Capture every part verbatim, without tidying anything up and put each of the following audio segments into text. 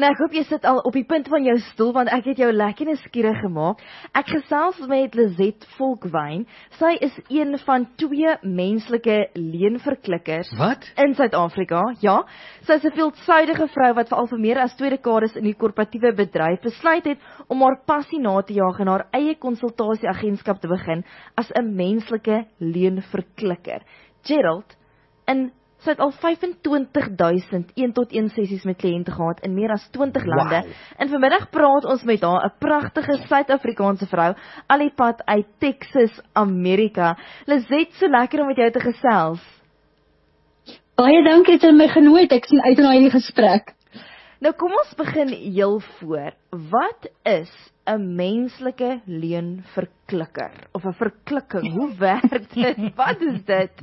Nou, ek hoop jy sit al op die punt van jou stoel, want ek het jou lekker nuuskierig gemaak. Ek gesels met Lizette Volkwyn. Sy is een van twee menslike leenverklikkers Wat? in Suid-Afrika. Ja, sy is 'n veelsuidige vrou wat veral vir meer as twee dekades in die korporatiewe bedryf besluit het om haar passie na te jaag en haar eie konsultasieagentskap te begin as 'n menslike leenverklikker. Gerald, in sy het al vyf en twintig duisend een tot een sessies met kliënte gehad in meer as twintig lande. Wow. En vanmiddag praat ons met haar, 'n pragtige Suid-Afrikaanse vrou, al die pad uit Texas, Amerika. Lizette, so lekker om met jou te gesels. Baie dankie dat jy my genooi het. Ek sien uit na hierdie gesprek. Nou kom ons begin heel voor. Wat is 'n menslike leenverklikker? Of 'n verklikking? Hoe werk dit? Wat is dit?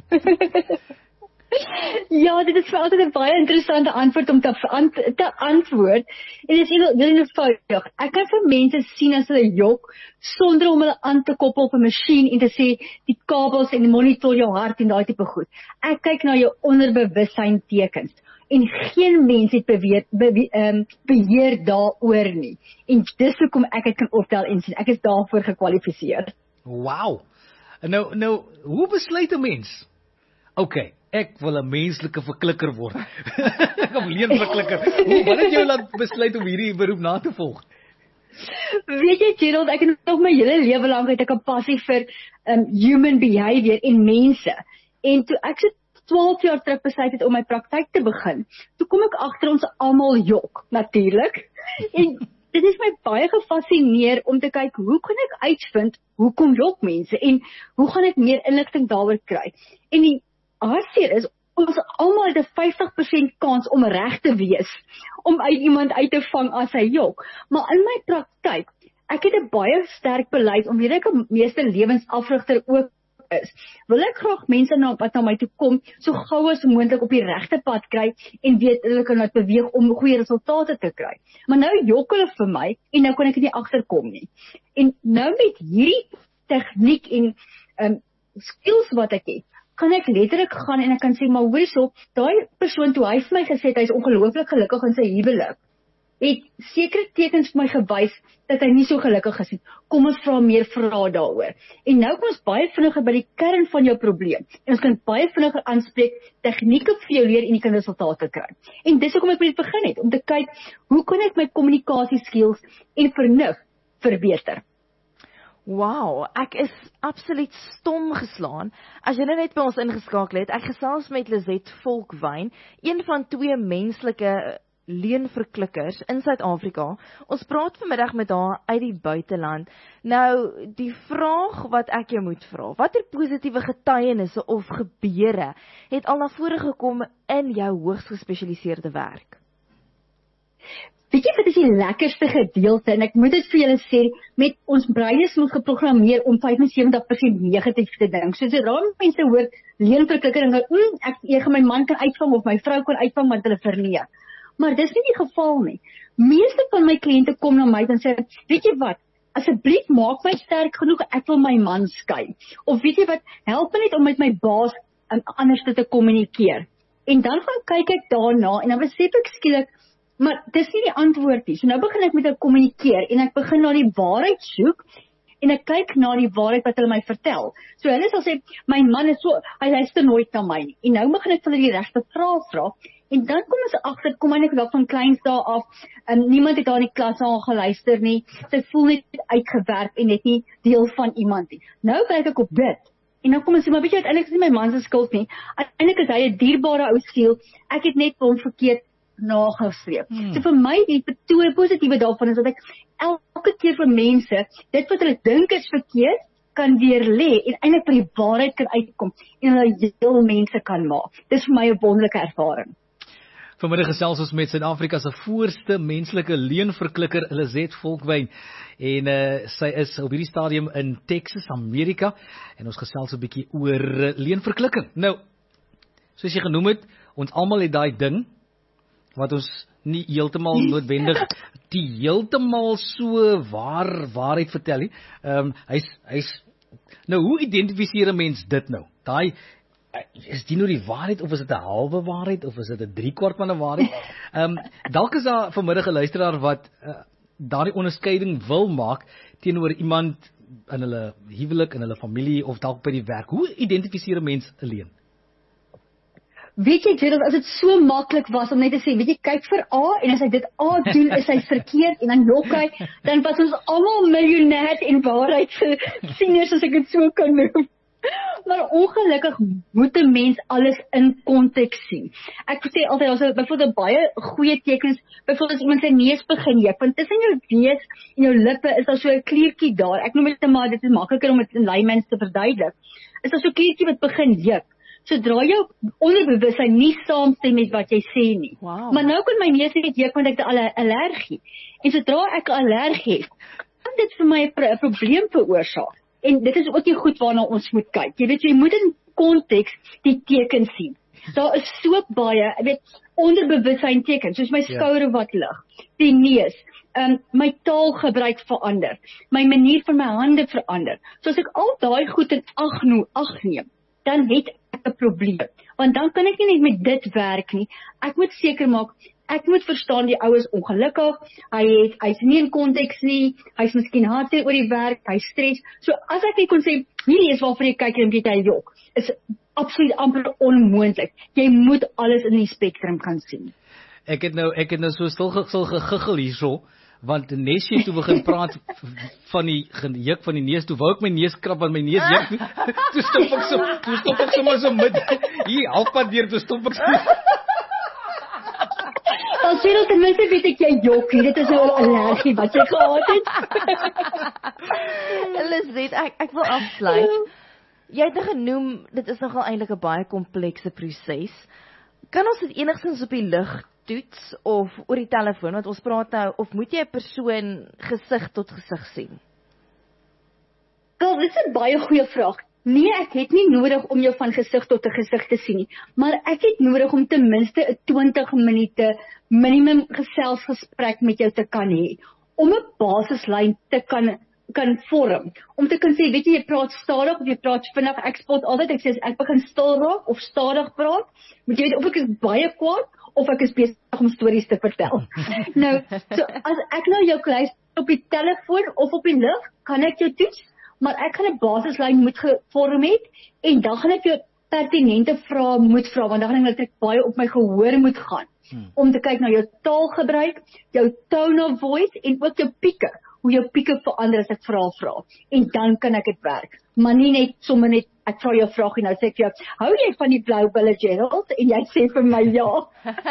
Ja, dit is vir altyd 'n baie interessante antwoord om te, ant te antwoord. En dit is heel, heel eenvoudig. Ek kan vir mense sien as hulle jok, sonder om hulle aan te koppel op 'n masjien en te sê, die kabels en die monitor jou hart en daai tipe goed. Ek kyk na jou onderbewussyn tekens. En geen mens het beweer, beweer, um, beheer daaroor nie. En dis hoekom ek dit kan optel en sien. Ek is daarvoor gekwalifiseer. Wow. Nou, nou, hoe besluit 'n mens? OK, ek wil 'n menslike verklikker word. Ek wil 'n leenverklikker. Hoe, wat het jou laat besluit om hierdie beroep na te volg? Weet jy, Gerald, ek het nog my hele lewe lank het ek 'n passie vir um, human behavior en mense. En toe ek so twaalf jaar terug besluit het om my praktyk te begin, toe kom ek agter ons almal jok, natuurlik. En dit is my baie gefascineer om te kyk, hoe kan ek uitvind, hoekom jok mense, en hoe gaan ek meer inligting daaroor kry. En die hartseer is, ons almal het 'n vyftig persent kans om reg te wees, om uit iemand uit te vang as hy jok. Maar in my praktyk, ek het 'n baie sterk beleid, omdat ek 'n meeste lewensafrigter ook is, wil ek graag mense na, wat na my toe kom, so gou as moontlik op die regte pad kry, en weet hulle kan wat beweeg om goeie resultate te kry. Maar nou jok hulle vir my, en nou kan ek nie agterkom nie. En nou met hierdie tegniek en um, skills wat ek het, kan ek letterlik gaan en ek kan sê, maar hoor so, daai persoon toe hy vir my gesê, hy is ongelooflik gelukkig in sy huwelik, het sekere tekens vir my gewys, dat hy nie so gelukkig is nie. Kom ons vra meer vrae daaroor. En nou kom ons baie vinniger by die kern van jou probleem. En ons kan baie vinniger aanspreek, tegnieke vir jou leer en jy kan resultate kry. En dis hoekom ek met dit begin het, om te kyk, hoe kan ek my kommunikasieskills en vernuf verbeter? Wow, ek is absoluut stom geslaan. As jy nou net by ons ingeskakel het, ek gesels met Lizette Volkwyn, een van twee menslike leenverklikkers in Suid-Afrika. Ons praat vanmiddag met haar uit die buiteland. Nou, die vraag wat ek jou moet vra, watter positiewe getuienisse of gebeure het al na vore gekom in jou hoogs gespesialiseerde werk? Weet jy wat is die lekkerste gedeelte, en ek moet dit vir julle sê, met ons brein is ons geprogrammeer om vyf en sewentig persent negatief te dink. So sodra mense hoor leenverklikker en dink, mm, ek, ek my man kan uitvang of my vrou kan uitvang, want hulle verneem. Maar dis nie die geval nie. Meeste van my kliënte kom na my en sê, weet jy wat, asseblief maak my sterk genoeg, ek wil my man skei. Of weet jy wat, help my net om met my baas um, anders te kommunikeer. En dan gaan kyk ek daarna, en dan besef ek skielik, maar dis nie die antwoord nie. So nou begin ek met hulle kommunikeer, en ek begin na die waarheid soek, en ek kyk na die waarheid wat hulle my vertel. So hulle sal sê, my man is so, hy luister nooit na my nie. En nou begin ek vir hulle die regte vrae vra, en dan kom ons agter, kom eintlik dalk van kleins daar af, en niemand het daar in die klas aan geluister nie, sy voel net uitgewerk en net nie deel van iemand nie. Nou kyk ek op dit, en dan kom ons sê, maar weet jy, uiteindelik is nie my man se skuld nie, uiteindelik is hy 'n dierbare ou siel, ek het net hom verkeerd nagestreef. Hmm. So vir my, die twee positiewe daarvan is dat ek elke keer vir mense, dit wat hulle dink is verkeerd, kan deurlê en eintlik by die waarheid kan uitkom en hulle heel mense kan maak. Dis vir my 'n wonderlike ervaring. Vanmiddag gesels ons met Suid-Afrika se voorste menslike leenverklikker, Lizette Volkwyn. En uh, sy is op hierdie stadium in Texas, Amerika. En ons gesels 'n bietjie oor uh, leenverklikking. Nou, soos jy genoem het, ons almal het daai ding wat ons nie heeltemal noodwendig die heeltemal so waar waarheid vertel nie. Ehm um, hy's hy's nou hoe identifiseer 'n mens dit nou? Daai is dit nou die waarheid of is dit 'n halwe waarheid of is dit 'n driekwart van 'n waarheid? Ehm um, dalk is daar vanmiddag 'n luisteraar wat uh, daardie onderskeiding wil maak teenoor iemand in hulle huwelik, in hulle familie of dalk by die werk. Hoe identifiseer 'n mens 'n leuen? Weet jy, Gerald, as dit so maklik was om net te sê, weet jy, kyk vir A en as hy dit A doen, is hy verkeerd en dan jok hy, dan was ons almal miljonêr en waarheid sieners, as ek dit so kan noem. Maar ongelukkig moet 'n mens alles in konteks sien. Ek sê altyd, as byvoorbeeld baie goeie tekens, byvoorbeeld as iemand sy neus begin juk, want tussen jou neus en jou lippe is daar so 'n kliertjie daar. Ek noem dit maar, dit is makliker om dit in layman's te verduidelik. Is daar so 'n kliertjie wat begin juk. Sodra jou onderbewussyn nie saamstem met wat jy sê nie. Wow. Maar nou kan my neus net juk want ek het 'n allergie. En sodra ek 'n allergie het, kan dit vir my 'n pro probleem veroorsaak. En dit is ook nie goed waarna ons moet kyk. Jy weet, jy moet in konteks die tekens sien. Daar is so baie, jy weet, onderbewussyn tekens, soos my skouer wat lig, die neus, um, my taalgebruik verander, my manier van my hande verander. So as ek al daai goed in ag ag neem, dan het ek 'n probleem. Want dan kan ek nie net met dit werk nie. Ek moet seker maak, ek moet verstaan die ou is ongelukkig, hy het hy's nie in konteks nie, hy's miskien hartseer oor die werk, hy stres. So as ek net kon sê, hierdie is waarvoor jy kyk en weet jy jok, is absoluut amper onmoontlik. Jy moet alles in die spektrum kan sien. Ek het nou ek het nou so stil gegiggel hierso, want nes jy toe begin praat van die juk van die neus, toe wou ek my neus krap want my neus juk. Toe stop ek so, toe stop ek sommer so mid hier halfpad deur, toe stop ek so. As jy nou ten minste weet ek jy jok, dit is nou 'n allergie wat jy gehad het. Lisette, ek ek wil afsluit. Jy het genoem dit is nogal eintlik 'n baie komplekse proses. Kan ons dit enigstens op die lug toets of oor die telefoon, want ons praat nou, of moet jy 'n persoon gesig tot gesig sien? Wel, dit is 'n baie goeie vraag. Nee, ek het nie nodig om jou van gesig tot 'n gesig te sien nie, maar ek het nodig om ten minste 'n twintig minute minimum geselsgesprek met jou te kan hê, om 'n basislyn te kan kan vorm, om te kan sê, weet jy, jy praat stadig of jy praat vinnig. Ek spot altyd, ek sê as ek begin stil raak of stadig praat, moet jy weet of ek is baie kwaad of ek is besig om stories te vertel. Nou, so as ek nou jou luister op die telefoon of op die lug, kan ek jou toets, maar ek gaan 'n basislyn moet gevorm het en dan gaan ek jou pertinente vrae moet vra, want dan gaan ek net baie op my gehoor moet gaan, hmm. om te kyk na jou taalgebruik, jou tone of voice en ook jou pieke, hoe jou pieke verander as ek vrae vra. En dan kan ek dit werk. Maar nie net sommer net ek vra jou vraag en nou sê ek vir jou, hou jy van die blou bulle, Gerald? En jy sê vir my ja.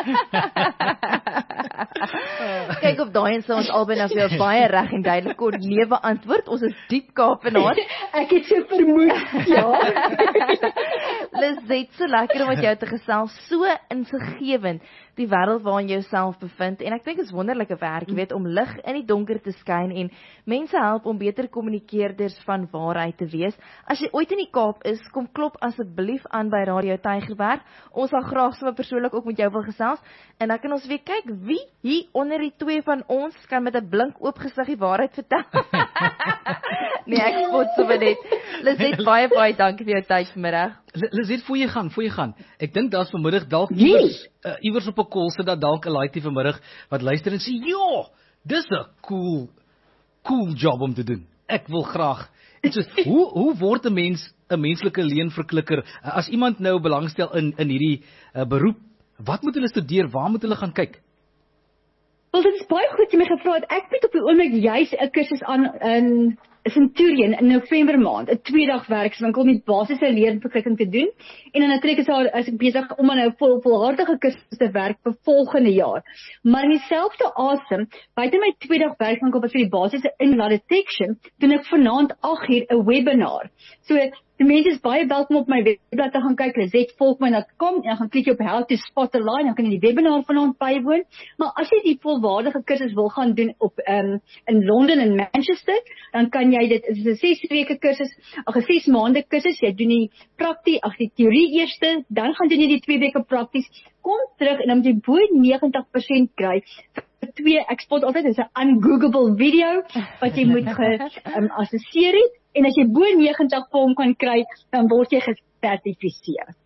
Kyk op daai en sê ons albei nou vir jou baie reg en duidelik kon nee beantwoord. Ons is diep Kaapenaar. Ek het so vermoed, ja. Lisette, so lekker om met jou te gesels, so insiggewend die wêreld waarin jy jouself bevind en ek dink dit is wonderlike werk, jy weet, om lig in die donker te skyn en mense help om beter kommunikeerders van waarheid te wees. As jy ooit in die Kaap is, kom klop asseblief aan by Radio Tygerberg. Ons sal graag sommer persoonlik ook met jou wil gesels en dan kan ons weer kyk wie hier onder die twee van ons kan met 'n blink oop gesig die waarheid vertel. Nee, ek spot sommer net. Lisette, baie baie dankie vir jou tyd vanmiddag. Lisette, voor jy gaan, voor jy gaan. Ek dink daar's vanmiddag dalk iewers uh, iewers op 'n kol sit dat dalk 'n laaitjie vanmiddag wat luister en sê, "Jo, dis 'n cool cool job om te doen. Ek wil graag." So, hoe hoe word 'n mens 'n menslike leenverklikker? Uh, as iemand nou belangstel in in hierdie uh, beroep, wat moet hulle studeer? Waar moet hulle gaan kyk? Wel, dit is baie goed jy my gevra het. Ek bied op die oomblik juis 'n kursus aan in Centurion in November maand, 'n twee dag werkswinkel met basiese leenverklikking te doen. En dan natuurlik is daar as ek besig om aan 'n vol volhardige kursus te werk vir volgende jaar. Maar in dieselfde asem, buite my twee dag werkswinkel wat vir die basiese inlaat detection, doen ek vanaand agt uur 'n webinar. So die mense is baie welkom op my webblad te gaan kyk, lisette volkman punt com, en dan gaan klik jy op How to Spot a Lie, dan kan jy die webinar vanaand bywoon. Maar as jy die volwaardige kursus wil gaan doen op um, in Londen en Manchester, dan kan jy dit, dit is 'n ses weke kursus, ag 'n ses maande kursus, jy doen die prakties, ag die teorie eerste, dan gaan doen jy die twee weke prakties, kom terug en dan moet jy bo negentig persent kry. Twee, ek spot altyd, dis 'n ungoogleable video wat jy moet geassesseer um, het, en as jy bo negentig vir hom kan kry, dan word jy gesertifiseer.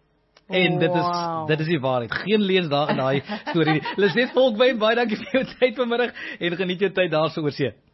En dit is Wow. dit is die waarheid. Geen leuns daar in daai storie nie. Liset Volkwyn, baie dankie vir jou tyd vanmiddag en geniet jou tyd daar so oor see.